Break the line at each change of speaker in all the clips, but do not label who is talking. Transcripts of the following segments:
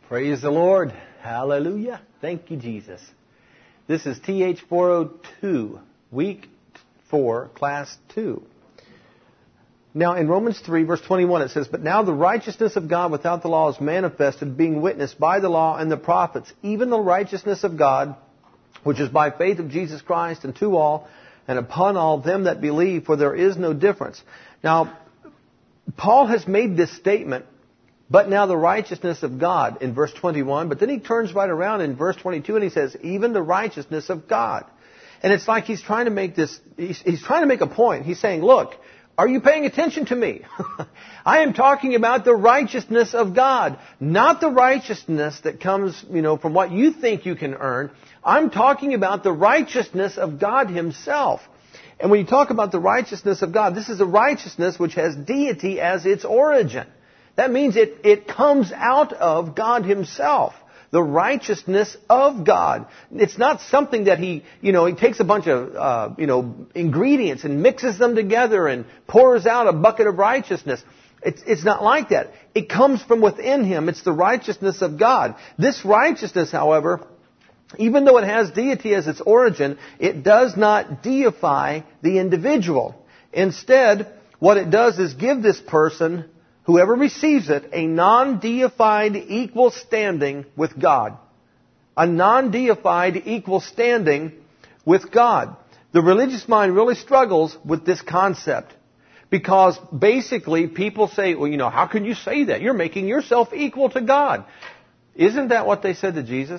Praise the Lord. Hallelujah. Thank you, Jesus. This is TH402, Week 4, Class 2. Now, in Romans 3, verse 21, it says, "But now the righteousness of God without the law is manifested, being witnessed by the law and the prophets, even the righteousness of God, which is by faith of Jesus Christ, and to all, and upon all them that believe, for there is no difference." Now, Paul has made this statement, "But now the righteousness of God," in verse 21, but then he turns right around in verse 22 and he says, "Even the righteousness of God." And it's like he's trying to make this, he's trying to make a point. He's saying, look, are you paying attention to me? I am talking about the righteousness of God, not the righteousness that comes, from what you think you can earn. I'm talking about the righteousness of God Himself. And when you talk about the righteousness of God, this is a righteousness which has deity as its origin. That means it comes out of God Himself. The righteousness of God. It's not something that He takes a bunch of, ingredients and mixes them together and pours out a bucket of righteousness. It's not like that. It comes from within Him. It's the righteousness of God. This righteousness, however, even though it has deity as its origin, it does not deify the individual. Instead, what it does is give this person, whoever receives it, a non-deified equal standing with God. A non-deified equal standing with God. The religious mind really struggles with this concept. Because basically people say, well, how can you say that? You're making yourself equal to God. Isn't that what they said to Jesus?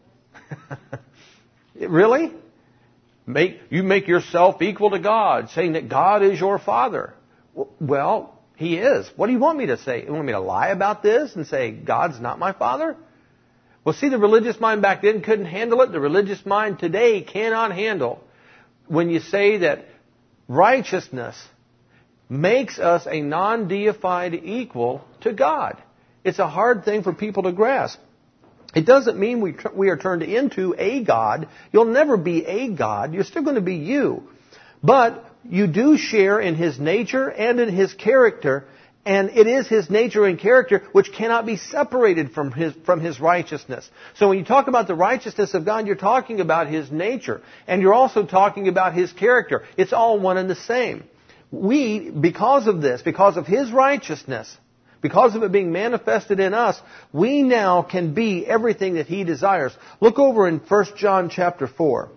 Really? You make yourself equal to God, saying that God is your Father. Well, He is. What do you want me to say? You want me to lie about this and say God's not my Father? Well, see, the religious mind back then couldn't handle it. The religious mind today cannot handle when you say that righteousness makes us a non-deified equal to God. It's a hard thing for people to grasp. It doesn't mean we are turned into a God. You'll never be a God. You're still going to be you. But you do share in His nature and in His character, and it is His nature and character which cannot be separated from His righteousness. So when you talk about the righteousness of God, you're talking about His nature, and you're also talking about His character. It's all one and the same. We, because of this, because of His righteousness, because of it being manifested in us, we now can be everything that He desires. Look over in 1 John chapter 4.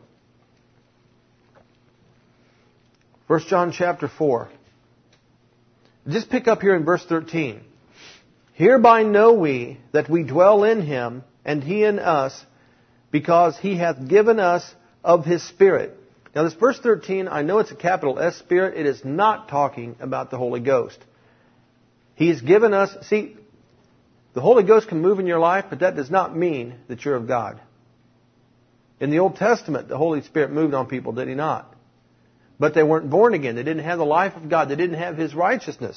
1 John chapter 4. Just pick up here in verse 13. "Hereby know we that we dwell in Him, and He in us, because He hath given us of His Spirit." Now this verse 13, I know it's a capital S Spirit. It is not talking about the Holy Ghost. He's given us, see, the Holy Ghost can move in your life, but that does not mean that you're of God. In the Old Testament, the Holy Spirit moved on people, did He not? But they weren't born again. They didn't have the life of God. They didn't have His righteousness.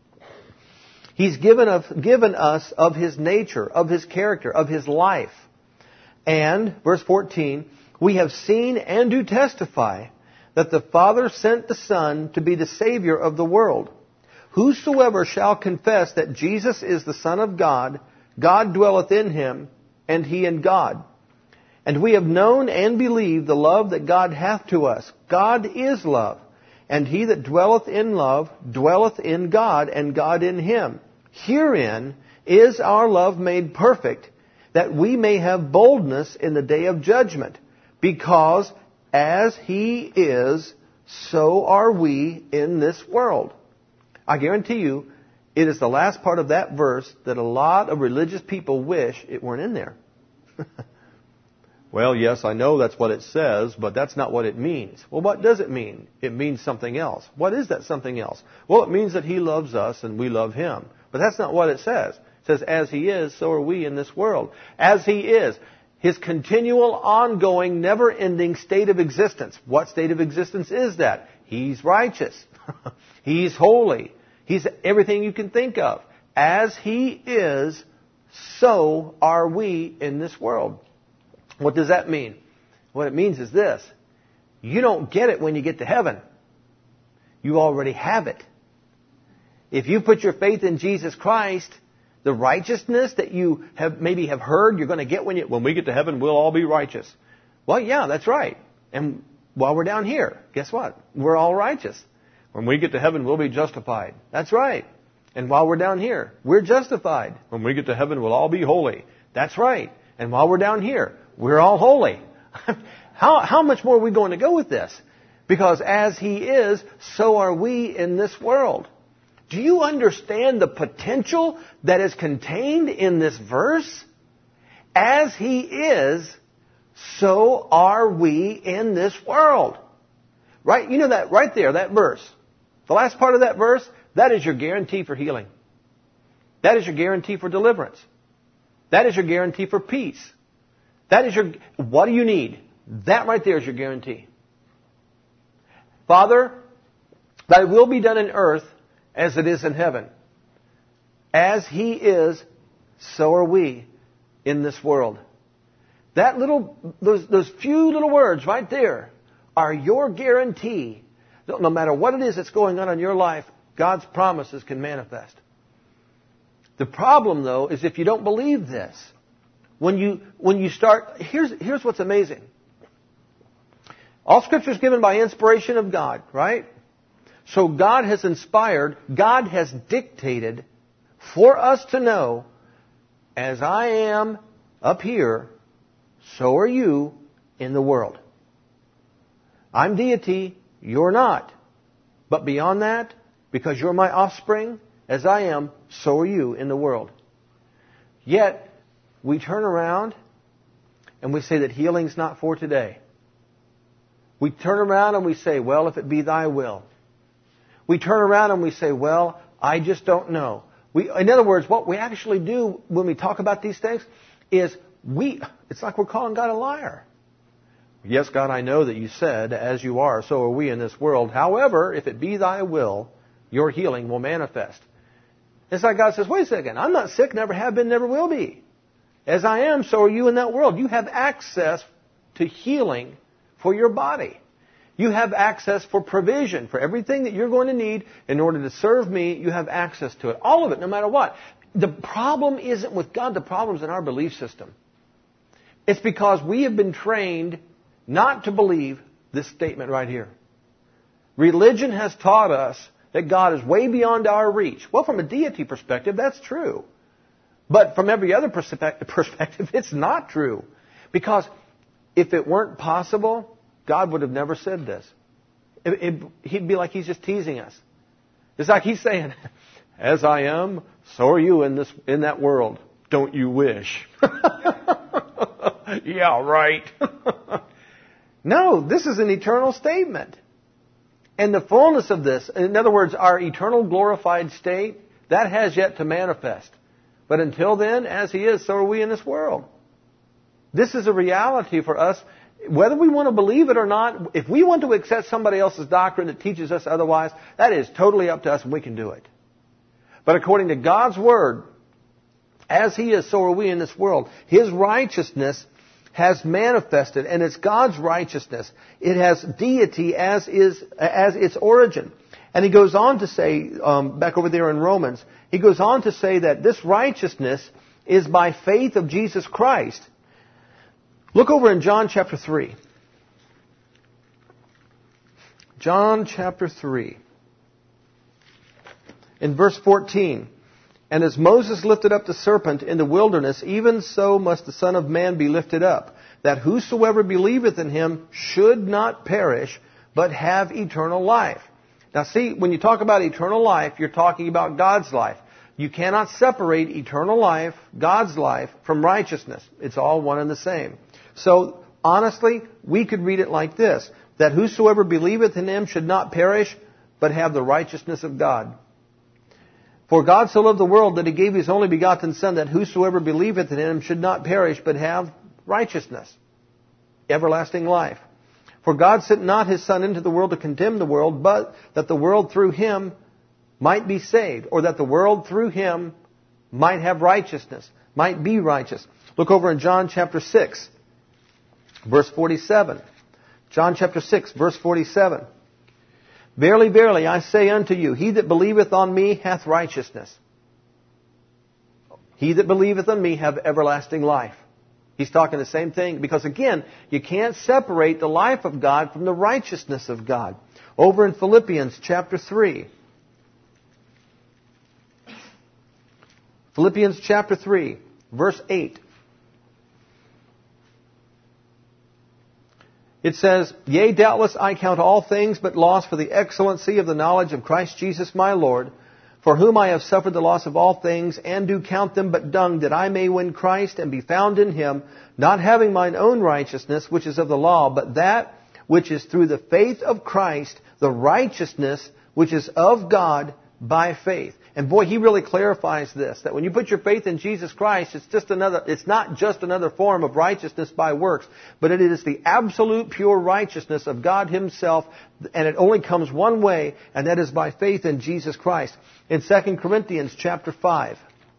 He's given us of His nature, of His character, of His life. And, verse 14, "We have seen and do testify that the Father sent the Son to be the Savior of the world. Whosoever shall confess that Jesus is the Son of God, God dwelleth in Him, and He in God. And we have known and believed the love that God hath to us. God is love. And he that dwelleth in love dwelleth in God, and God in him. Herein is our love made perfect, that we may have boldness in the day of judgment. Because as He is, so are we in this world." I guarantee you, it is the last part of that verse that a lot of religious people wish it weren't in there. Well, yes, I know that's what it says, but that's not what it means. Well, what does it mean? It means something else. What is that something else? Well, it means that He loves us and we love Him. But that's not what it says. It says, as He is, so are we in this world. As He is. His continual, ongoing, never-ending state of existence. What state of existence is that? He's righteous. He's holy. He's everything you can think of. As He is, so are we in this world. What does that mean? What it means is this. You don't get it when you get to heaven. You already have it. If you put your faith in Jesus Christ, The righteousness that you maybe have heard you're going to get when we get to heaven, we'll all be righteous. Well, yeah, that's right. And while we're down here, guess what? We're all righteous. When we get to heaven, we'll be justified. That's right. And while we're down here, we're justified. When we get to heaven, we'll all be holy. That's right. And while we're down here, we're all holy. How much more are we going to go with this? Because as He is, so are we in this world. Do you understand the potential that is contained in this verse? As He is, so are we in this world. Right? You know that right there, that verse. The last part of that verse, that is your guarantee for healing. That is your guarantee for deliverance. That is your guarantee for peace. That is what do you need? That right there is your guarantee. Father, thy will be done in earth as it is in heaven. As He is, so are we in this world. Those few little words right there are your guarantee that no matter what it is that's going on in your life, God's promises can manifest. The problem, though, is if you don't believe this, when you start, here's what's amazing. All Scripture is given by inspiration of God, right? So God has inspired, God has dictated for us to know, as I am up here, so are you in the world. I'm deity, you're not. But beyond that, because you're my offspring, as I am, so are you in the world. Yet, we turn around and we say that healing's not for today. We turn around and we say, well, if it be thy will. We turn around and we say, well, I just don't know. In other words, what we actually do when we talk about these things is it's like we're calling God a liar. Yes, God, I know that you said, as you are, so are we in this world. However, if it be thy will, your healing will manifest. It's like God says, wait a second, I'm not sick, never have been, never will be. As I am, so are you in that world. You have access to healing for your body. You have access for provision, for everything that you're going to need in order to serve me. You have access to it. All of it, no matter what. The problem isn't with God. The problem's in our belief system. It's because we have been trained not to believe this statement right here. Religion has taught us that God is way beyond our reach. Well, from a deity perspective, that's true. But from every other perspective, it's not true. Because if it weren't possible, God would have never said this. He'd be like He's just teasing us. It's like He's saying, as I am, so are you in that world. Don't you wish? Yeah, right. No, this is an eternal statement. And the fullness of this, in other words, our eternal glorified state, that has yet to manifest. But until then, as He is, so are we in this world. This is a reality for us, whether we want to believe it or not. If we want to accept somebody else's doctrine that teaches us otherwise, that is totally up to us and we can do it. But according to God's Word, as He is, so are we in this world. His righteousness has manifested, and it's God's righteousness. It has deity as its origin. And he goes on to say, back over there in Romans, he goes on to say that this righteousness is by faith of Jesus Christ. Look over in John chapter 3. John chapter 3. In verse 14. And as Moses lifted up the serpent in the wilderness, even so must the Son of Man be lifted up, that whosoever believeth in Him should not perish, but have eternal life. Now see, when you talk about eternal life, you're talking about God's life. You cannot separate eternal life, God's life, from righteousness. It's all one and the same. So, honestly, we could read it like this, that whosoever believeth in Him should not perish, but have the righteousness of God. For God so loved the world that He gave His only begotten Son, that whosoever believeth in Him should not perish, but have righteousness, everlasting life. For God sent not His Son into the world to condemn the world, but that the world through Him might be saved, or that the world through Him might have righteousness, might be righteous. Look over in John chapter 6, verse 47. John chapter 6, verse 47. Verily, verily, I say unto you, he that believeth on me hath righteousness. he that believeth on me have everlasting life. He's talking the same thing because, again, you can't separate the life of God from the righteousness of God. Over in Philippians chapter 3. Philippians chapter 3, verse 8. It says, Yea, doubtless I count all things but loss for the excellency of the knowledge of Christ Jesus my Lord, for whom I have suffered the loss of all things, and do count them but dung, that I may win Christ and be found in Him, not having mine own righteousness, which is of the law, but that which is through the faith of Christ, the righteousness which is of God by faith. And boy, he really clarifies this, that when you put your faith in Jesus Christ, it's not just another form of righteousness by works, but it is the absolute pure righteousness of God Himself, and it only comes one way, and that is by faith in Jesus Christ. In 2 Corinthians chapter 5,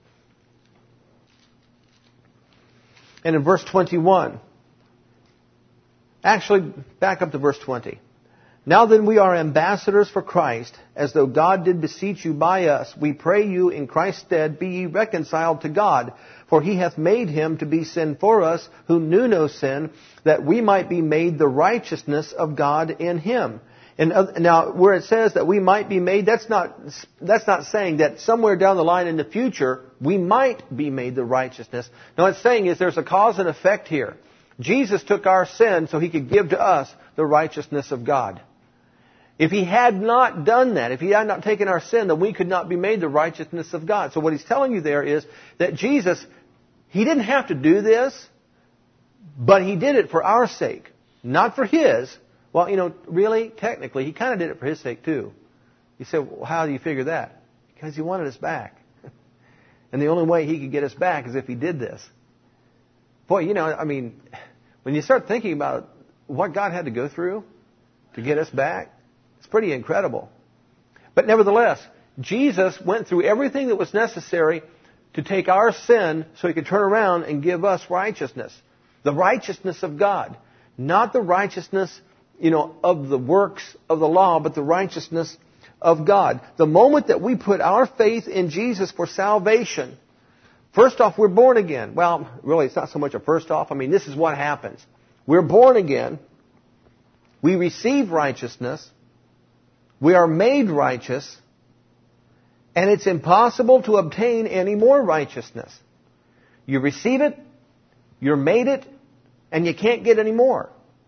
and in verse 21, actually, back up to verse 20. Now then we are ambassadors for Christ, as though God did beseech you by us. We pray you in Christ's stead, be ye reconciled to God. For He hath made Him to be sin for us, who knew no sin, that we might be made the righteousness of God in Him. And now, where it says that we might be made, that's not saying that somewhere down the line in the future, we might be made the righteousness. No, it's saying is there's a cause and effect here. Jesus took our sin so He could give to us the righteousness of God. If He had not done that, if He had not taken our sin, then we could not be made the righteousness of God. So what He's telling you there is that Jesus, He didn't have to do this, but He did it for our sake, not for His. Well, really, technically, He kind of did it for His sake too. You say, well, how do you figure that? Because He wanted us back. And the only way He could get us back is if He did this. Boy, when you start thinking about what God had to go through to get us back, it's pretty incredible. But nevertheless, Jesus went through everything that was necessary to take our sin so He could turn around and give us righteousness. The righteousness of God. Not the righteousness, of the works of the law, but the righteousness of God. The moment that we put our faith in Jesus for salvation, first off, we're born again. Well, really, it's not so much a first off. This is what happens. We're born again. We receive righteousness. We are made righteous. And it's impossible to obtain any more righteousness. You receive it, you're made it, and you can't get any more.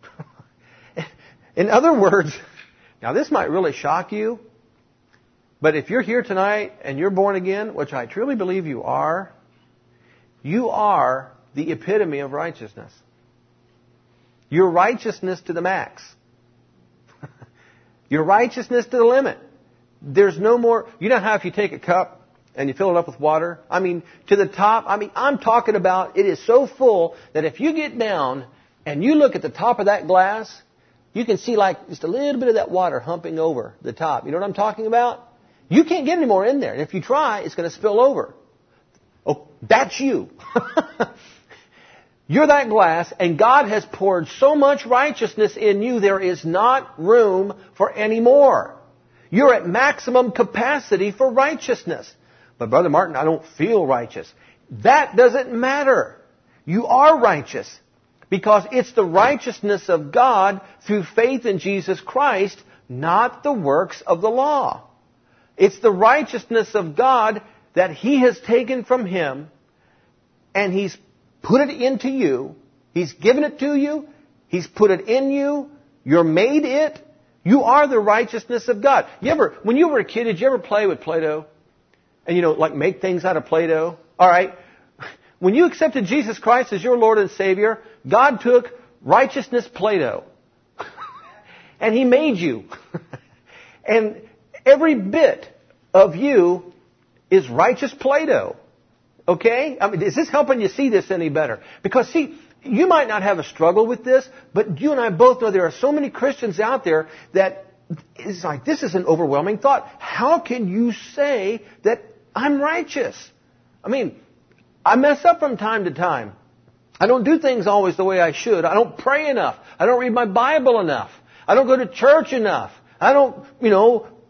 In other words, now this might really shock you, but if you're here tonight and you're born again, which I truly believe you are the epitome of righteousness. Your righteousness to the max. Your righteousness to the limit. There's no more. You know how if you take a cup and you fill it up with water? To the top. I'm talking about it is so full that if you get down and you look at the top of that glass, you can see like just a little bit of that water humping over the top. You know what I'm talking about? You can't get any more in there. And if you try, it's going to spill over. Oh, that's you. You're that glass, and God has poured so much righteousness in you, there is not room for any more. You're at maximum capacity for righteousness. But Brother Martin, I don't feel righteous. That doesn't matter. You are righteous because it's the righteousness of God through faith in Jesus Christ, not the works of the law. It's the righteousness of God that He has taken from Him, and He's put it into you. He's given it to you. He's put it in you. You're made it. You are the righteousness of God. When you were a kid, did you ever play with Play-Doh? And like make things out of Play-Doh? All right. When you accepted Jesus Christ as your Lord and Savior, God took righteousness Play-Doh. And He made you. And every bit of you is righteous Play-Doh. Okay? Is this helping you see this any better? Because see, you might not have a struggle with this, but you and I both know there are so many Christians out there that it's like, this is an overwhelming thought. How can you say that I'm righteous? I mess up from time to time. I don't do things always the way I should. I don't pray enough. I don't read my Bible enough. I don't go to church enough. I don't,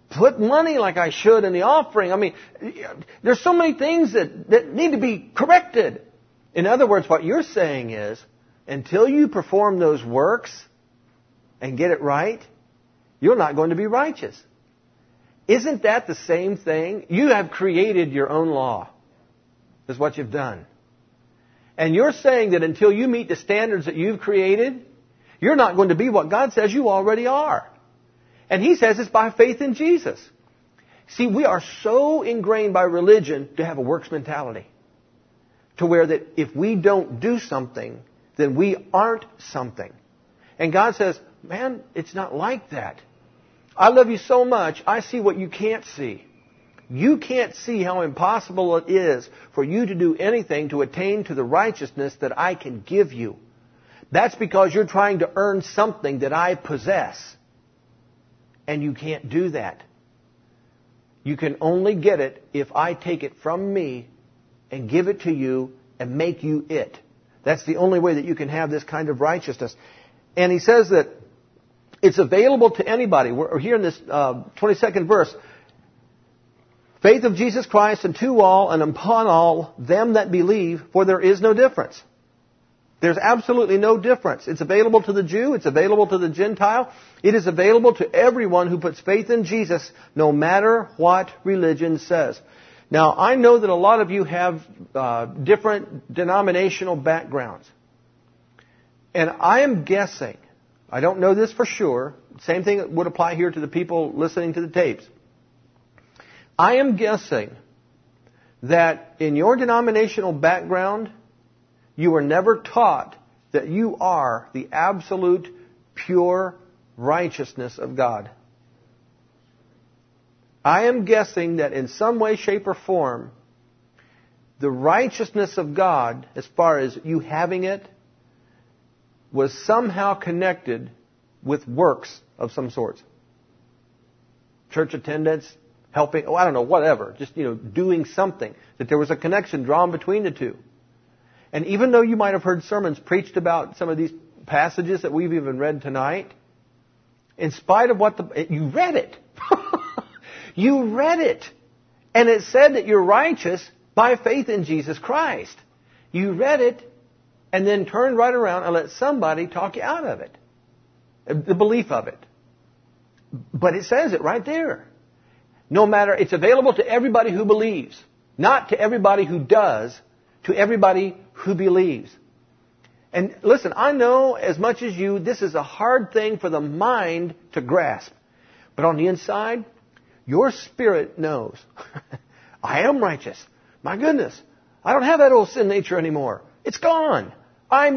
put money like I should in the offering. I mean, there's so many things that need to be corrected. In other words, what you're saying is, until you perform those works and get it right, you're not going to be righteous. Isn't that the same thing? You have created your own law, is what you've done. And you're saying that until you meet the standards that you've created, you're not going to be what God says you already are. And He says it's by faith in Jesus. See, we are so ingrained by religion to have a works mentality, to where that if we don't do something, then we aren't something. And God says, man, it's not like that. I love you so much, I see what you can't see. You can't see how impossible it is for you to do anything to attain to the righteousness that I can give you. That's because you're trying to earn something that I possess. And you can't do that. You can only get it if I take it from me and give it to you and make you it. That's the only way that you can have this kind of righteousness. And He says that it's available to anybody. We're here in this 22nd verse. Faith of Jesus Christ unto all and upon all them that believe, for there is no difference. There's absolutely no difference. It's available to the Jew. It's available to the Gentile. It is available to everyone who puts faith in Jesus, no matter what religion says. Now, I know that a lot of you have different denominational backgrounds. And I am guessing, I don't know this for sure, same thing would apply here to the people listening to the tapes. I am guessing that in your denominational background, you were never taught that you are the absolute pure righteousness of God. I am guessing that in some way, shape, or form, the righteousness of God, as far as you having it, was somehow connected with works of some sort. Church attendance, helping, I don't know, whatever. Just, doing something. That there was a connection drawn between the two. And even though you might have heard sermons preached about some of these passages that we've even read tonight, in spite of what you read it. You read it. And it said that you're righteous by faith in Jesus Christ. You read it and then turned right around and let somebody talk you out of it. The belief of it. But it says it right there. No matter, it's available to everybody who believes. Not to everybody who does, to everybody who believes. And listen, I know as much as you, this is a hard thing for the mind to grasp. But on the inside, your spirit knows. I am righteous. My goodness. I don't have that old sin nature anymore. It's gone. I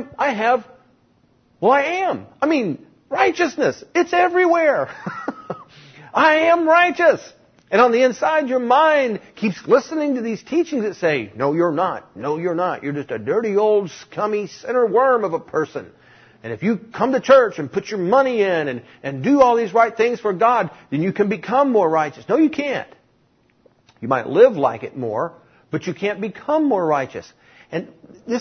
am. I mean, righteousness. It's everywhere. I am righteous. And on the inside, your mind keeps listening to these teachings that say, no, you're not. No, you're not. You're just a dirty old scummy sinner worm of a person. And if you come to church and put your money in and do all these right things for God, then you can become more righteous. No, you can't. You might live like it more, but you can't become more righteous. And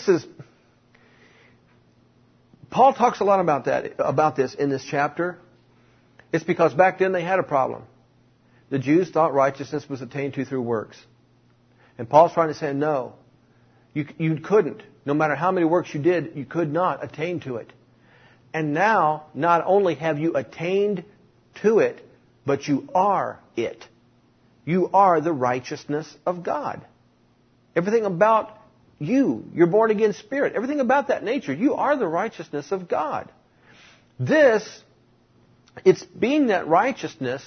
Paul talks a lot about this in this chapter. It's because back then they had a problem. The Jews thought righteousness was attained to through works. And Paul's trying to say, no, you couldn't. No matter how many works you did, you could not attain to it. And now, not only have you attained to it, but you are it. You are the righteousness of God. Everything about you, your born again spirit, everything about that nature, you are the righteousness of God. It's being that righteousness.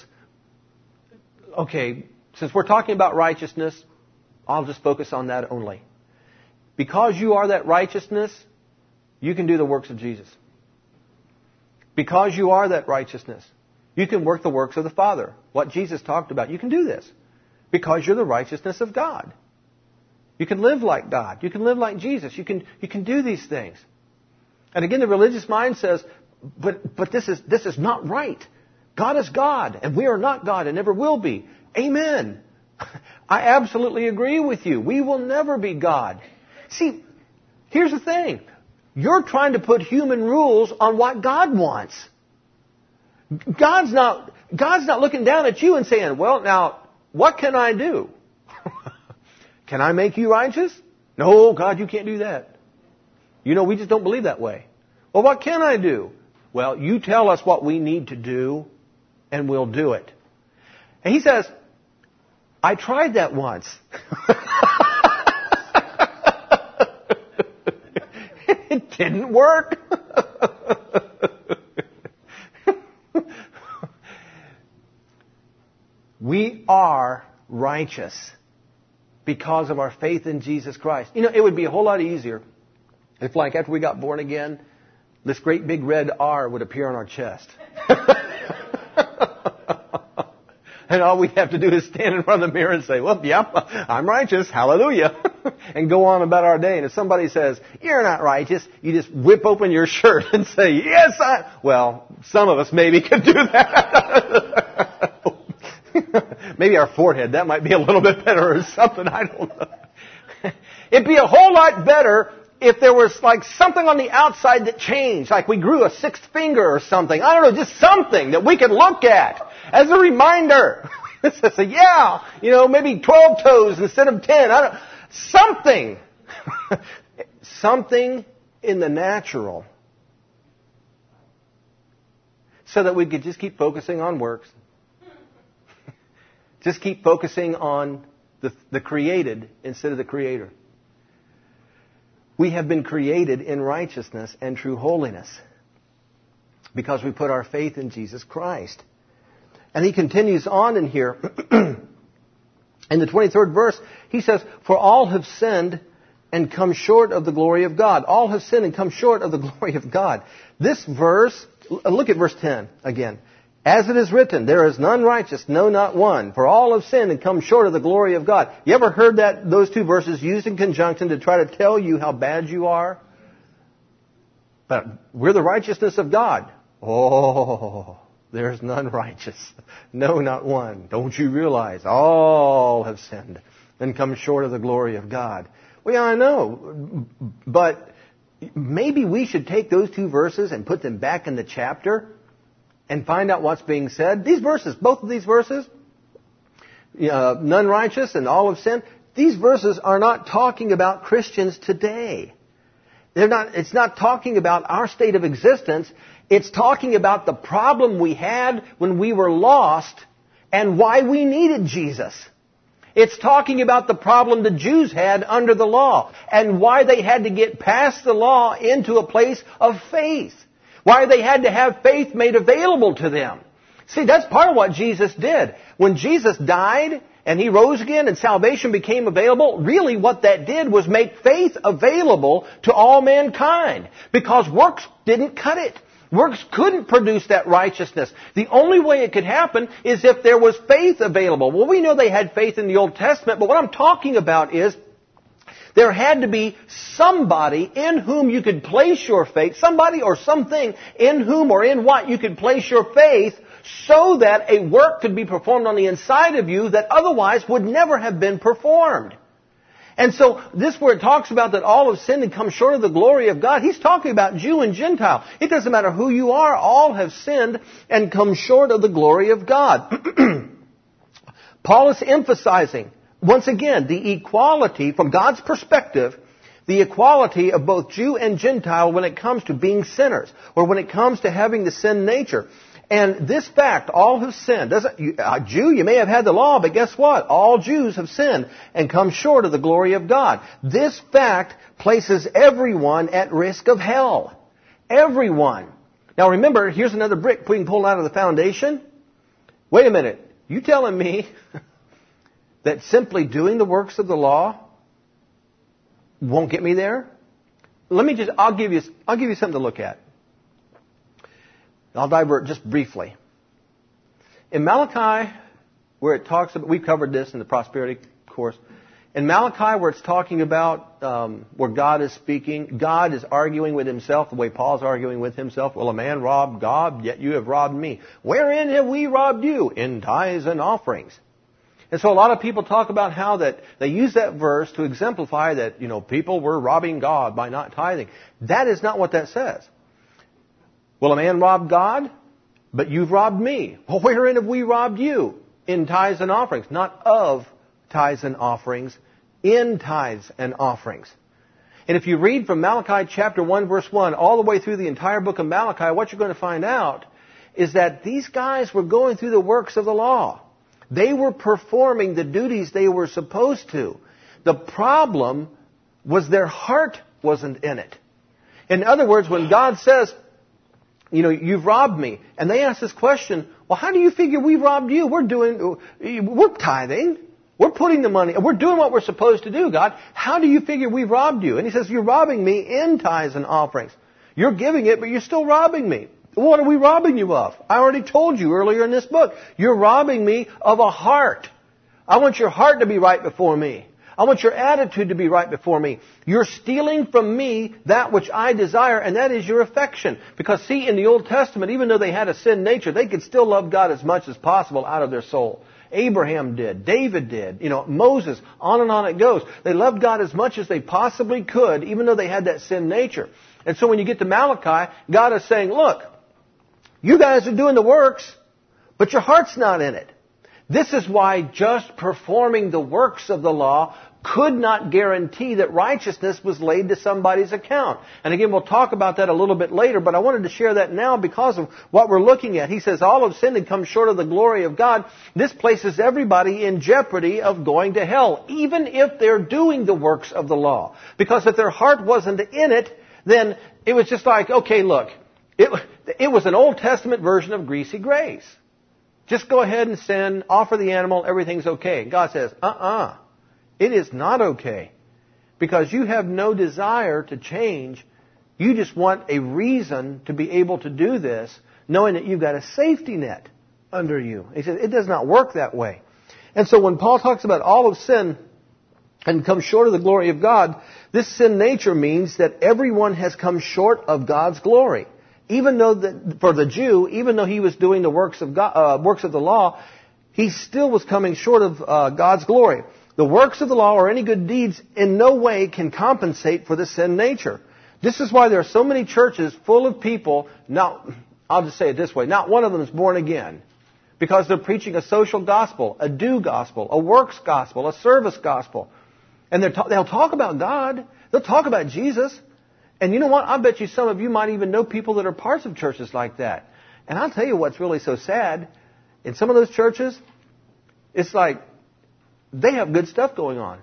Okay, since we're talking about righteousness, I'll just focus on that only. Because you are that righteousness, you can do the works of Jesus. Because you are that righteousness, you can work the works of the Father. What Jesus talked about, you can do this. Because you're the righteousness of God. You can live like God. You can live like Jesus. You can do these things. And again, the religious mind says, but this is not right. God is God, and we are not God, and never will be. Amen. I absolutely agree with you. We will never be God. See, here's the thing. You're trying to put human rules on what God wants. God's not looking down at you and saying, well, now, what can I do? Can I make you righteous? No, God, you can't do that. You know, we just don't believe that way. Well, what can I do? Well, you tell us what we need to do, and we'll do it. And he says, I tried that once. It didn't work. We are righteous because of our faith in Jesus Christ. You know, it would be a whole lot easier if, like, after we got born again, this great big red R would appear on our chest. And all we have to do is stand in front of the mirror and say, well, yeah, I'm righteous. Hallelujah. And go on about our day. And if somebody says, you're not righteous, you just whip open your shirt and say, yes, well, some of us maybe could do that. Maybe our forehead. That might be a little bit better or something. I don't know. It'd be a whole lot better if there was like something on the outside that changed, like we grew a sixth finger or something. I don't know, just something that we could look at as a reminder. Say, yeah, you know, maybe 12 toes instead of 10. Something. Something in the natural. So that we could just keep focusing on works. Just keep focusing on the created instead of the Creator. We have been created in righteousness and true holiness because we put our faith in Jesus Christ. And he continues on in here. In the 23rd verse, he says, for all have sinned and come short of the glory of God. All have sinned and come short of the glory of God. This verse, look at verse 10 again. As it is written, there is none righteous, no, not one. For all have sinned and come short of the glory of God. You ever heard those two verses used in conjunction to try to tell you how bad you are? But we're the righteousness of God. Oh, there's none righteous. No, not one. Don't you realize all have sinned and come short of the glory of God? Well, yeah, I know. But maybe we should take those two verses and put them back in the chapter and find out what's being said. These verses, both of these verses, none righteous and all have sinned, these verses are not talking about Christians today. It's not talking about our state of existence. It's talking about the problem we had when we were lost and why we needed Jesus. It's talking about the problem the Jews had under the law and why they had to get past the law into a place of faith. Why they had to have faith made available to them. See, that's part of what Jesus did. When Jesus died and He rose again and salvation became available, really what that did was make faith available to all mankind. Because works didn't cut it. Works couldn't produce that righteousness. The only way it could happen is if there was faith available. Well, we know they had faith in the Old Testament, but what I'm talking about is there had to be somebody in whom you could place your faith, somebody or something in whom or in what you could place your faith so that a work could be performed on the inside of you that otherwise would never have been performed. And so this where it talks about that all have sinned and come short of the glory of God, he's talking about Jew and Gentile. It doesn't matter who you are, all have sinned and come short of the glory of God. Paul is emphasizing once again, the equality, from God's perspective, the equality of both Jew and Gentile when it comes to being sinners, or when it comes to having the sin nature. And this fact, all have sinned. A Jew, you may have had the law, but guess what? All Jews have sinned and come short of the glory of God. This fact places everyone at risk of hell. Everyone. Now remember, here's another brick being pulled out of the foundation. Wait a minute. You telling me that simply doing the works of the law won't get me there? I'll give you something to look at. I'll divert just briefly. In Malachi, where it talks about, we've covered this in the prosperity course. In Malachi, where it's talking about where God is speaking, God is arguing with Himself the way Paul's arguing with himself. Will a man rob God? Yet you have robbed me. Wherein have we robbed you? In tithes and offerings. And so a lot of people talk about how that they use that verse to exemplify that, people were robbing God by not tithing. That is not what that says. Will a man rob God? but you've robbed me. Well, wherein have we robbed you? In tithes and offerings. Not of tithes and offerings, in tithes and offerings. And if you read from Malachi chapter 1, verse 1, all the way through the entire book of Malachi, what you're going to find out is that these guys were going through the works of the law. They were performing the duties they were supposed to. The problem was their heart wasn't in it. In other words, when God says, you've robbed me, and they ask this question, well, how do you figure we robbed you? We're tithing. We're putting the money, we're doing what we're supposed to do, God. How do you figure we've robbed you? And he says, you're robbing me in tithes and offerings. You're giving it, but you're still robbing me. What are we robbing you of? I already told you earlier in this book. You're robbing me of a heart. I want your heart to be right before me. I want your attitude to be right before me. You're stealing from me that which I desire, and that is your affection. Because see, in the Old Testament, even though they had a sin nature, they could still love God as much as possible out of their soul. Abraham did. David did. Moses. On and on it goes. They loved God as much as they possibly could, even though they had that sin nature. And so when you get to Malachi, God is saying, look, you guys are doing the works, but your heart's not in it. This is why just performing the works of the law could not guarantee that righteousness was laid to somebody's account. And again, we'll talk about that a little bit later, but I wanted to share that now because of what we're looking at. He says, all have sinned and come short of the glory of God. This places everybody in jeopardy of going to hell, even if they're doing the works of the law. Because if their heart wasn't in it, then it was just like, okay, look, it was an Old Testament version of greasy grace. Just go ahead and sin, offer the animal, everything's okay. God says, it is not okay. Because you have no desire to change. You just want a reason to be able to do this, knowing that you've got a safety net under you. He says, it does not work that way. And so when Paul talks about all of sin and come short of the glory of God, this sin nature means that everyone has come short of God's glory. Even though for the Jew, even though he was doing the works of God, works of the law, he still was coming short of God's glory. The works of the law or any good deeds in no way can compensate for the sin nature. This is why there are so many churches full of people, I'll just say it this way, not one of them is born again. Because they're preaching a social gospel, a do gospel, a works gospel, a service gospel. And they'll talk about God. They'll talk about Jesus. And you know what? I bet you some of you might even know people that are parts of churches like that. And I'll tell you what's really so sad. In some of those churches, it's like they have good stuff going on.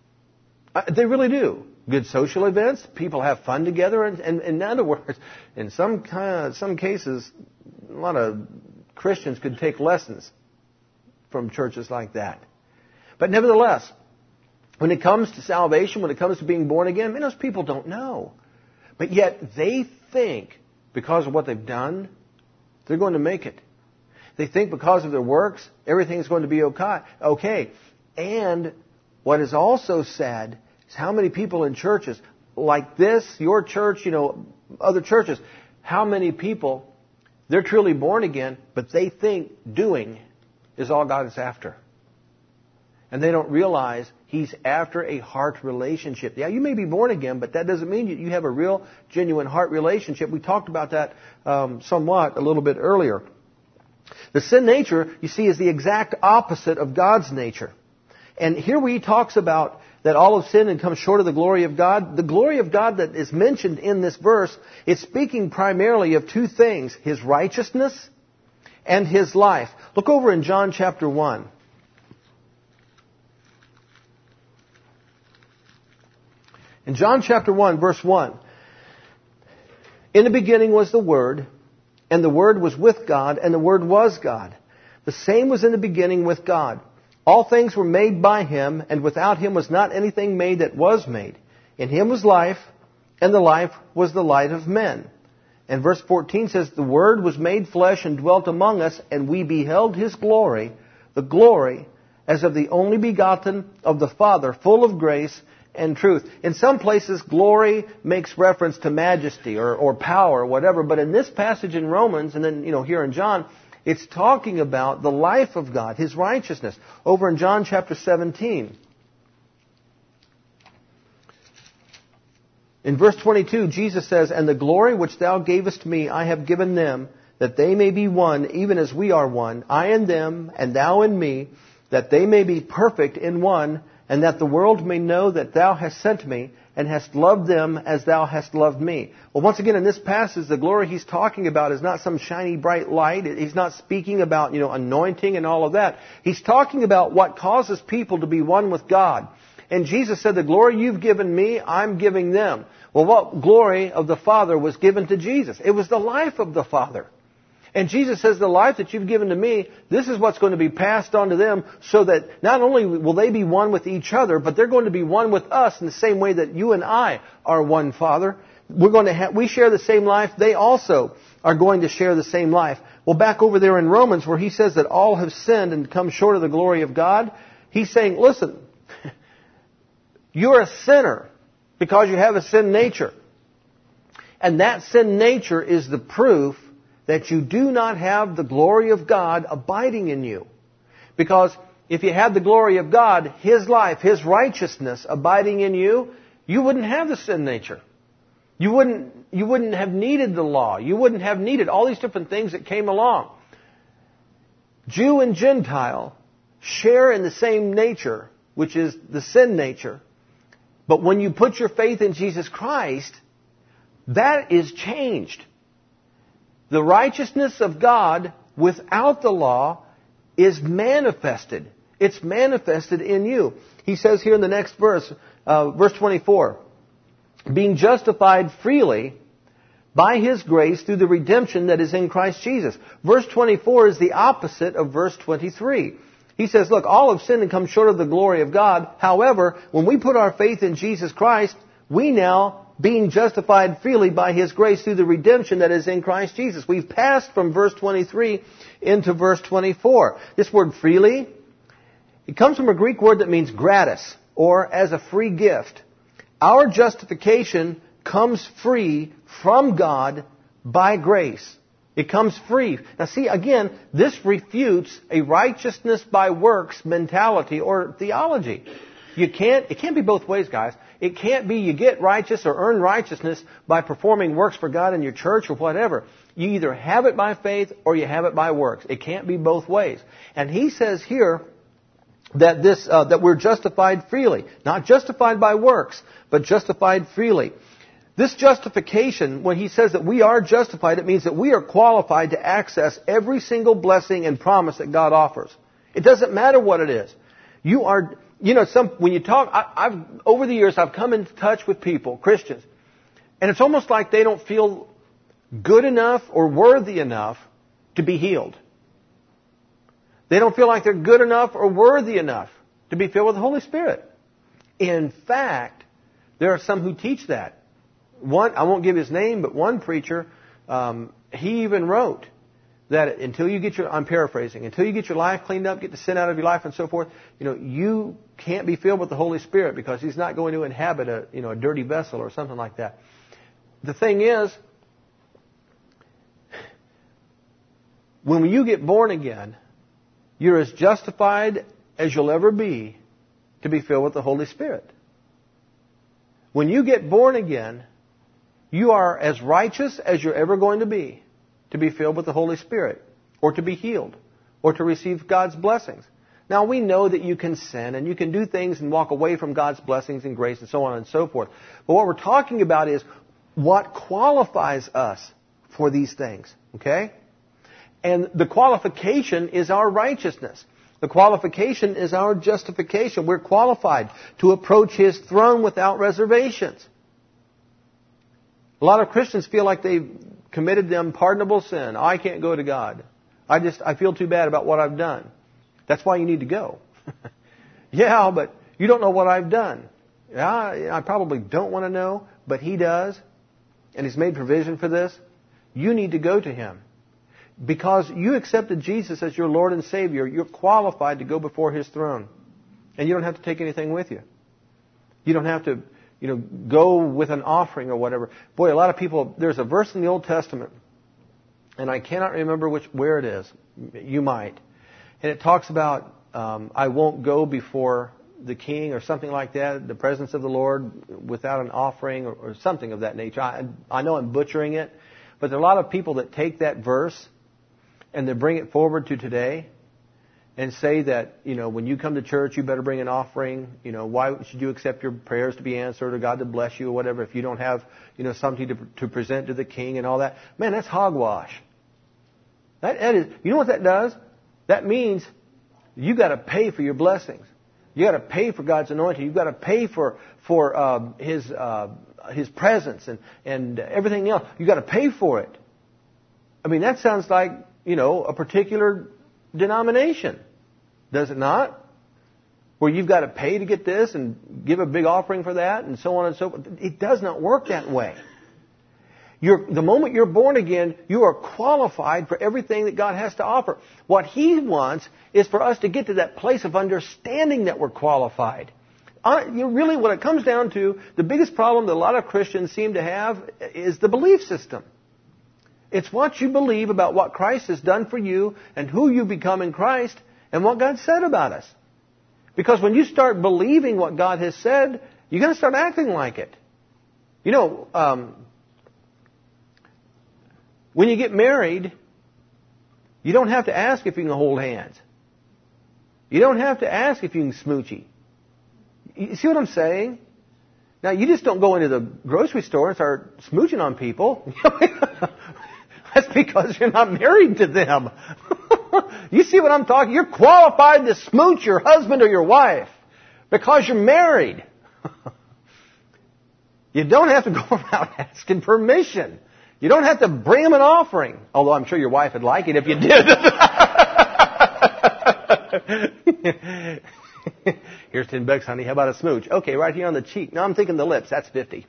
They really do. Good social events. People have fun together. And in other words, in some cases, a lot of Christians could take lessons from churches like that. But nevertheless, when it comes to salvation, when it comes to being born again, those people don't know. But yet they think, because of what they've done, they're going to make it. They think because of their works, everything's going to be okay. And what is also sad is how many people in churches like this, your church, other churches, how many people, they're truly born again, but they think doing is all God is after. And they don't realize He's after a heart relationship. Yeah, you may be born again, but that doesn't mean you have a real, genuine heart relationship. We talked about that somewhat a little bit earlier. The sin nature, you see, is the exact opposite of God's nature. And here he talks about that all have sinned and come short of the glory of God. The glory of God that is mentioned in this verse is speaking primarily of two things, His righteousness and His life. Look over in John chapter 1. In John chapter 1, verse 1, in the beginning was the Word, and the Word was with God, and the Word was God. The same was in the beginning with God. All things were made by Him, and without Him was not anything made that was made. In Him was life, and the life was the light of men. And verse 14 says, the Word was made flesh and dwelt among us, and we beheld His glory, the glory as of the only begotten of the Father, full of grace and truth. In some places, glory makes reference to majesty or power or whatever. But in this passage in Romans, and then, here in John, it's talking about the life of God, His righteousness. Over in John chapter 17. In verse 22, Jesus says, and the glory which thou gavest me, I have given them, that they may be one, even as we are one, I and them, and thou and me, that they may be perfect in one, and that the world may know that thou hast sent me, and hast loved them as thou hast loved me. Well, once again, in this passage, the glory he's talking about is not some shiny, bright light. He's not speaking about, anointing and all of that. He's talking about what causes people to be one with God. And Jesus said, the glory you've given me, I'm giving them. Well, what glory of the Father was given to Jesus? It was the life of the Father. And Jesus says, the life that you've given to me, this is what's going to be passed on to them, so that not only will they be one with each other, but they're going to be one with us in the same way that you and I are one, Father. We share the same life. They also are going to share the same life. Well, back over there in Romans, where he says that all have sinned and come short of the glory of God, he's saying, listen, you're a sinner because you have a sin nature. And that sin nature is the proof that you do not have the glory of God abiding in you. Because if you had the glory of God, His life, His righteousness abiding in you, you wouldn't have the sin nature. You wouldn't have needed the law. You wouldn't have needed all these different things that came along. Jew and Gentile share in the same nature, which is the sin nature. But when you put your faith in Jesus Christ, that is changed. The righteousness of God without the law is manifested. It's manifested in you. He says here in the next verse, verse 24, being justified freely by His grace through the redemption that is in Christ Jesus. Verse 24 is the opposite of verse 23. He says, look, all have sinned and come short of the glory of God. However, when we put our faith in Jesus Christ, we now, being justified freely by His grace through the redemption that is in Christ Jesus. We've passed from verse 23 into verse 24. This word freely, it comes from a Greek word that means gratis, or as a free gift. Our justification comes free from God by grace. It comes free. Now see, again, this refutes a righteousness by works mentality or theology. It can't be both ways, guys. It can't be you get righteous or earn righteousness by performing works for God in your church or whatever. You either have it by faith or you have it by works. It can't be both ways. And he says here that that we're justified freely. Not justified by works, but justified freely. This justification, when he says that we are justified, it means that we are qualified to access every single blessing and promise that God offers. It doesn't matter what it is. You are, when you talk, over the years, I've come into touch with people, Christians, and it's almost like they don't feel good enough or worthy enough to be healed. They don't feel like they're good enough or worthy enough to be filled with the Holy Spirit. In fact, there are some who teach that. I won't give his name, but one preacher, he even wrote that until you get I'm paraphrasing, until you get your life cleaned up, get the sin out of your life and so forth, you can't be filled with the Holy Spirit because He's not going to inhabit a dirty vessel or something like that. The thing is, when you get born again, you're as justified as you'll ever be to be filled with the Holy Spirit. When you get born again, you are as righteous as you're ever going to be filled with the Holy Spirit, or to be healed, or to receive God's blessings. Now, we know that you can sin, and you can do things and walk away from God's blessings and grace and so on and so forth. But what we're talking about is what qualifies us for these things, okay? And the qualification is our righteousness. The qualification is our justification. We're qualified to approach His throne without reservations. A lot of Christians feel like they've committed the unpardonable sin. I can't go to God. I feel too bad about what I've done. That's why you need to go. Yeah, but you don't know what I've done. Yeah, I probably don't want to know, but He does. And He's made provision for this. You need to go to Him. Because you accepted Jesus as your Lord and Savior, you're qualified to go before His throne. And you don't have to take anything with you. You don't have to, go with an offering or whatever. Boy, a lot of people, there's a verse in the Old Testament, and I cannot remember where it is. You might. And it talks about, I won't go before the king or something like that, the presence of the Lord without an offering or something of that nature. I know I'm butchering it, But there are a lot of people that take that verse and they bring it forward to today and say that, when you come to church, you better bring an offering. Why should you accept your prayers to be answered or God to bless you or whatever if you don't have, something to present to the king and all that? Man, that's hogwash. That is, you know what that does? That means you got to pay for your blessings. You got to pay for God's anointing. You've got to pay for His presence and everything else. You got to pay for it. I mean, that sounds like a particular denomination, does it not? Where you've got to pay to get this and give a big offering for that and so on and so forth. It does not work that way. The moment you're born again, you are qualified for everything that God has to offer. What He wants is for us to get to that place of understanding that we're qualified. Really, what it comes down to, the biggest problem that a lot of Christians seem to have is the belief system. It's what you believe about what Christ has done for you and who you become in Christ and what God said about us. Because when you start believing what God has said, you're going to start acting like it. When you get married, you don't have to ask if you can hold hands. You don't have to ask if you can smoochy. You see what I'm saying? Now, you just don't go into the grocery store and start smooching on people. That's because you're not married to them. You see what I'm talking? You're qualified to smooch your husband or your wife because you're married. You don't have to go around asking permission. You don't have to bring them an offering. Although I'm sure your wife would like it if you did. Here's $10, honey. How about a smooch? Okay, right here on the cheek. No, I'm thinking the lips. That's 50.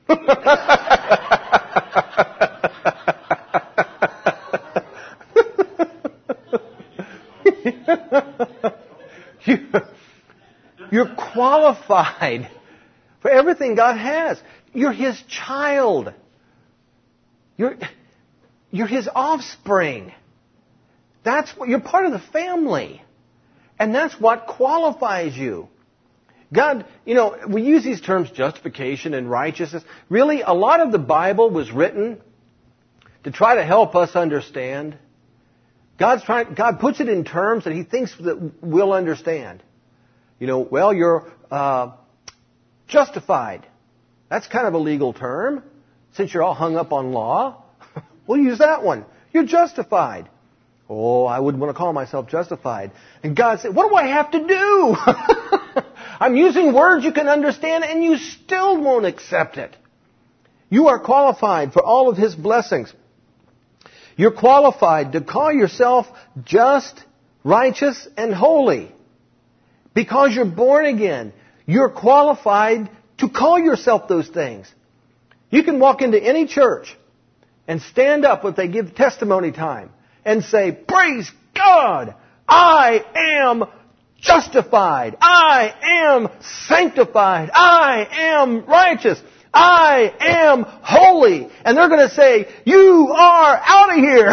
You're qualified for everything God has. You're His child. You're His offspring. You're part of the family. And that's what qualifies you. God, we use these terms justification and righteousness. Really, a lot of the Bible was written to try to help us understand. God puts it in terms that He thinks that we'll understand. You're justified. That's kind of a legal term. Since you're all hung up on law, we'll use that one. You're justified. Oh, I wouldn't want to call myself justified. And God said, what do I have to do? I'm using words you can understand and you still won't accept it. You are qualified for all of His blessings. You're qualified to call yourself just, righteous, and holy. Because you're born again, you're qualified to call yourself those things. You can walk into any church and stand up when they give testimony time and say, praise God, I am justified. I am sanctified. I am righteous. I am holy. And they're going to say, you are out of here.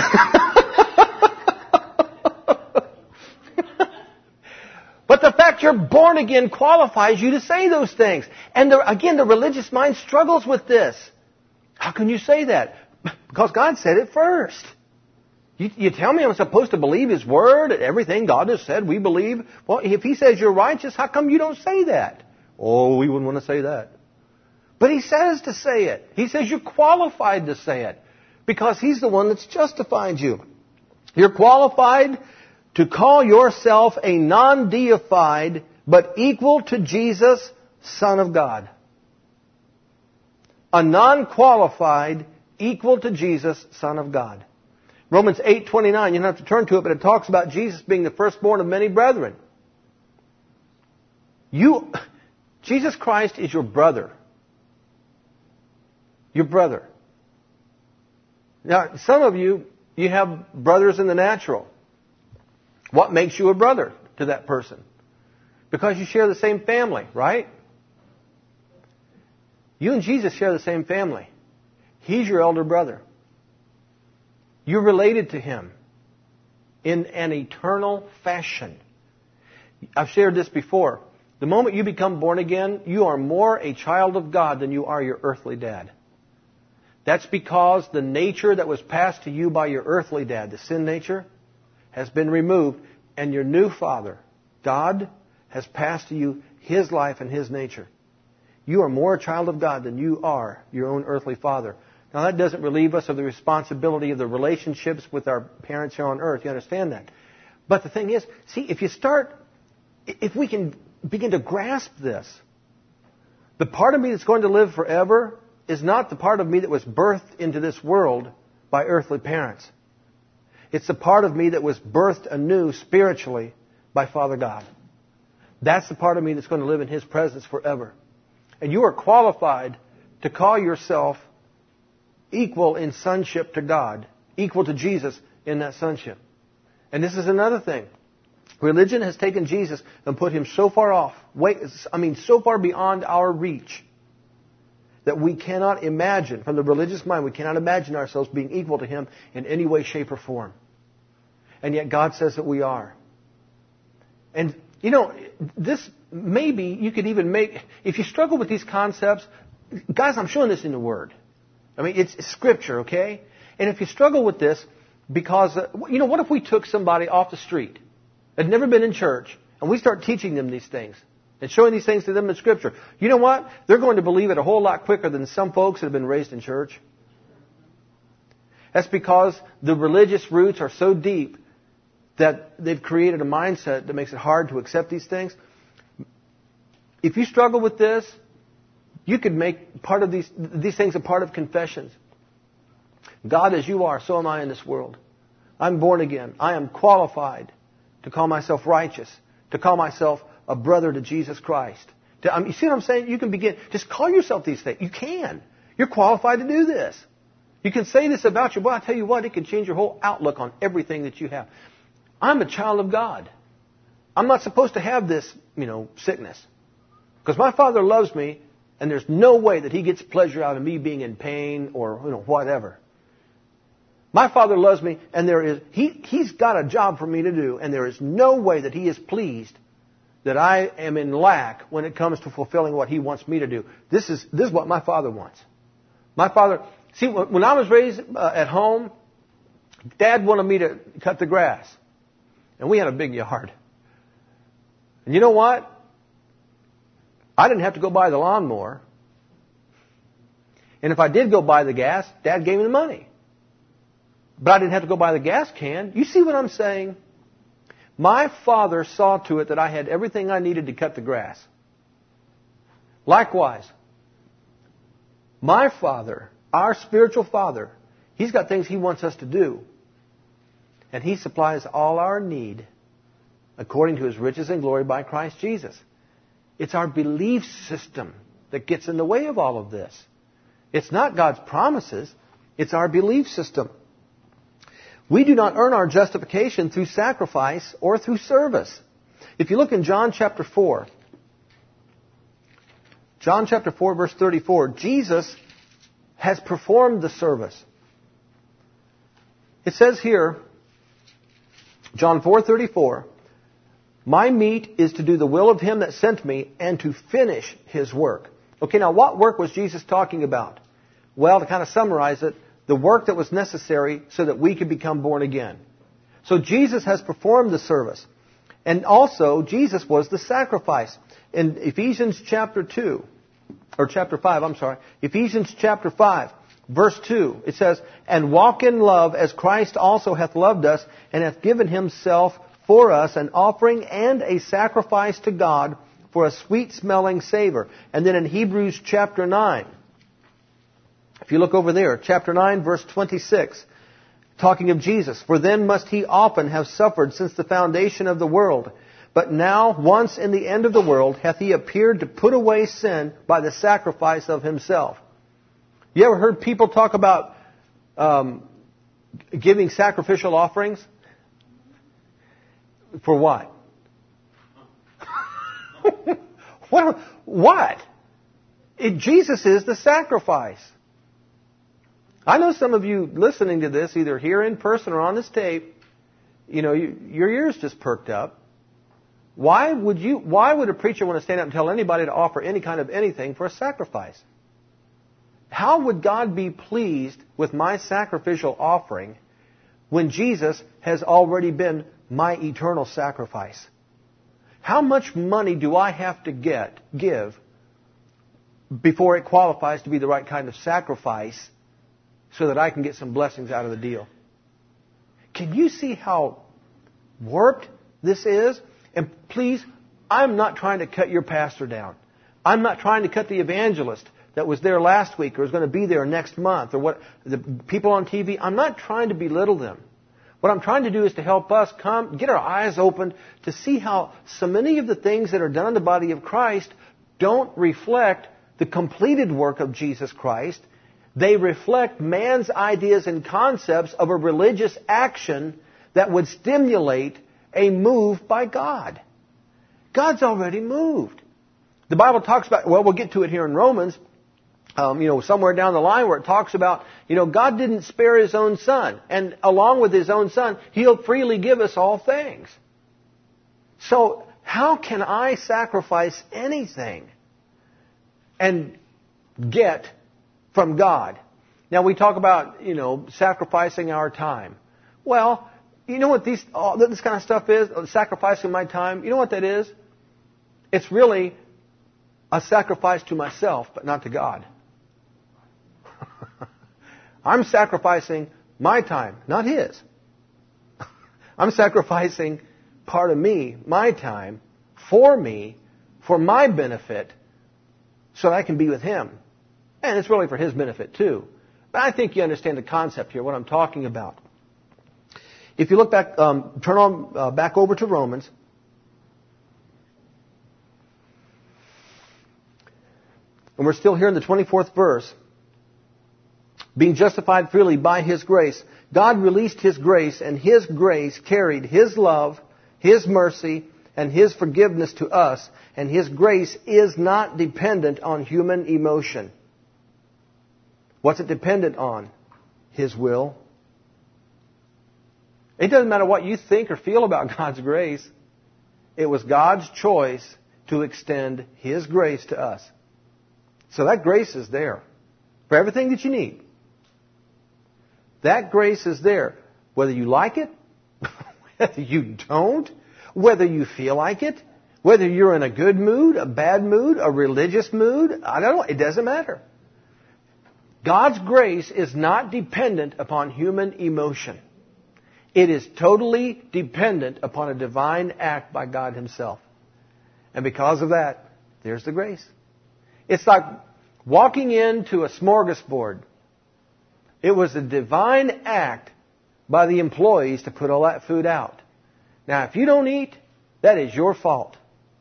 But the fact you're born again qualifies you to say those things. And again, the religious mind struggles with this. How can you say that? Because God said it first. You tell me I'm supposed to believe His Word, everything God has said we believe. Well, if He says you're righteous, how come you don't say that? Oh, we wouldn't want to say that. But He says to say it. He says you're qualified to say it. Because He's the one that's justified you. You're qualified to call yourself a non-deified, but equal to Jesus, Son of God. A non-qualified, equal to Jesus, Son of God. Romans 8:29, you don't have to turn to it, but it talks about Jesus being the firstborn of many brethren. Jesus Christ is your brother. Your brother. Now, some of you have brothers in the natural. What makes you a brother to that person? Because you share the same family, right? You and Jesus share the same family. He's your elder brother. You're related to Him in an eternal fashion. I've shared this before. The moment you become born again, you are more a child of God than you are your earthly dad. That's because the nature that was passed to you by your earthly dad, the sin nature, has been removed, and your new Father, God, has passed to you His life and His nature. You are more a child of God than you are your own earthly father. Now, that doesn't relieve us of the responsibility of the relationships with our parents here on earth. You understand that? But the thing is, see, if we can begin to grasp this, the part of me that's going to live forever is not the part of me that was birthed into this world by earthly parents. It's the part of me that was birthed anew spiritually by Father God. That's the part of me that's going to live in His presence forever. And you are qualified to call yourself equal in sonship to God, equal to Jesus in that sonship. And this is another thing. Religion has taken Jesus and put Him so far off, so far beyond our reach, that we cannot imagine, from the religious mind, we cannot imagine ourselves being equal to Him in any way, shape, or form. And yet God says that we are. And, this maybe you could even make, if you struggle with these concepts, guys, I'm showing this in the Word. I mean, it's Scripture, okay? And if you struggle with this, because, what if we took somebody off the street that had never been in church, and we start teaching them these things and showing these things to them in Scripture? You know what? They're going to believe it a whole lot quicker than some folks that have been raised in church. That's because the religious roots are so deep that they've created a mindset that makes it hard to accept these things. If you struggle with this, you could make part of these things a part of confessions. God, as you are, so am I in this world. I'm born again. I am qualified to call myself righteous, to call myself a brother to Jesus Christ. You see what I'm saying? You can begin. Just call yourself these things. You can. You're qualified to do this. You can say this about you. Well, I tell you what, it can change your whole outlook on everything that you have. I'm a child of God. I'm not supposed to have this, sickness. Because my Father loves me, and there's no way that He gets pleasure out of me being in pain or, whatever. My Father loves me, and He's got a job for me to do, and there is no way that He is pleased that I am in lack when it comes to fulfilling what He wants me to do. This is what my Father wants. My Father, see, when I was raised at home, Dad wanted me to cut the grass. And we had a big yard. And you know what? I didn't have to go buy the lawnmower. And if I did go buy the gas, Dad gave me the money. But I didn't have to go buy the gas can. You see what I'm saying? My Father saw to it that I had everything I needed to cut the grass. Likewise, my Father, our spiritual Father, He's got things He wants us to do. And He supplies all our need according to His riches and glory by Christ Jesus. It's our belief system that gets in the way of all of this. It's not God's promises. It's our belief system. We do not earn our justification through sacrifice or through service. If you look in John chapter 4, verse 34, Jesus has performed the service. It says here, John 4:34, my meat is to do the will of Him that sent me and to finish His work. Okay, now what work was Jesus talking about? Well, to kind of summarize it, the work that was necessary so that we could become born again. So Jesus has performed the service. And also, Jesus was the sacrifice. In Ephesians chapter 5, verse 2, it says, and walk in love as Christ also hath loved us and hath given Himself for us an offering and a sacrifice to God for a sweet-smelling savor. And then in Hebrews chapter 9, if you look over there, chapter 9, verse 26, talking of Jesus, for then must He often have suffered since the foundation of the world. But now, once in the end of the world, hath He appeared to put away sin by the sacrifice of Himself. You ever heard people talk about giving sacrificial offerings? For what? What? Jesus is the sacrifice. I know some of you listening to this, either here in person or on this tape, your ears just perked up. Why would a preacher want to stand up and tell anybody to offer any kind of anything for a sacrifice? How would God be pleased with my sacrificial offering when Jesus has already been my eternal sacrifice? How much money do I have to give before it qualifies to be the right kind of sacrifice so that I can get some blessings out of the deal? Can you see how warped this is? And please, I'm not trying to cut your pastor down. I'm not trying to cut the evangelist that was there last week or is going to be there next month or what the people on TV. I'm not trying to belittle them. What I'm trying to do is to help us get our eyes open to see how so many of the things that are done in the body of Christ don't reflect the completed work of Jesus Christ. They reflect man's ideas and concepts of a religious action that would stimulate a move by God. God's already moved. The Bible talks about, well, we'll get to it here in Romans, somewhere down the line where it talks about, God didn't spare His own Son. And along with His own Son, He'll freely give us all things. So how can I sacrifice anything and get from God? Now we talk about, sacrificing our time. Well, you know what this kind of stuff is? Sacrificing my time. You know what that is? It's really a sacrifice to myself, but not to God. I'm sacrificing my time, not His. I'm sacrificing part of me, my time, for my benefit, so that I can be with Him. And it's really for His benefit too. But I think you understand the concept here, what I'm talking about. If you look back, turn on back over to Romans. And we're still here in the 24th verse. Being justified freely by His grace. God released His grace, and His grace carried His love, His mercy, and His forgiveness to us. And His grace is not dependent on human emotion. What's it dependent on? His will. It doesn't matter what you think or feel about God's grace. It was God's choice to extend His grace to us. So that grace is there for everything that you need. That grace is there. Whether you like it, whether you don't, whether you feel like it, whether you're in a good mood, a bad mood, a religious mood, I don't know. It doesn't matter. God's grace is not dependent upon human emotion. It is totally dependent upon a divine act by God Himself. And because of that, there's the grace. It's like walking into a smorgasbord. It was a divine act by the employees to put all that food out. Now, if you don't eat, that is your fault.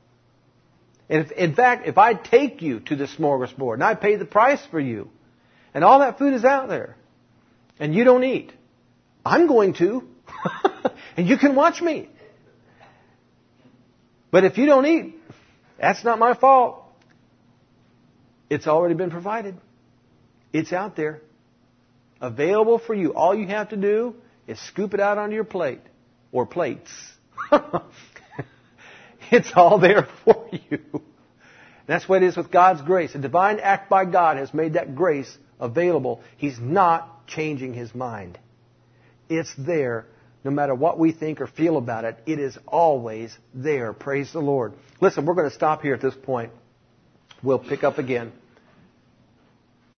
In fact, if I take you to the smorgasbord and I pay the price for you, and all that food is out there, and you don't eat, I'm going to. And you can watch me. But if you don't eat, that's not my fault. It's already been provided. It's out there. Available for you. All you have to do is scoop it out onto your plate. Or plates. It's all there for you. That's what it is with God's grace. A divine act by God has made that grace available. He's not changing His mind. It's there. No matter what we think or feel about it, it is always there. Praise the Lord. Listen, we're going to stop here at this point. We'll pick up again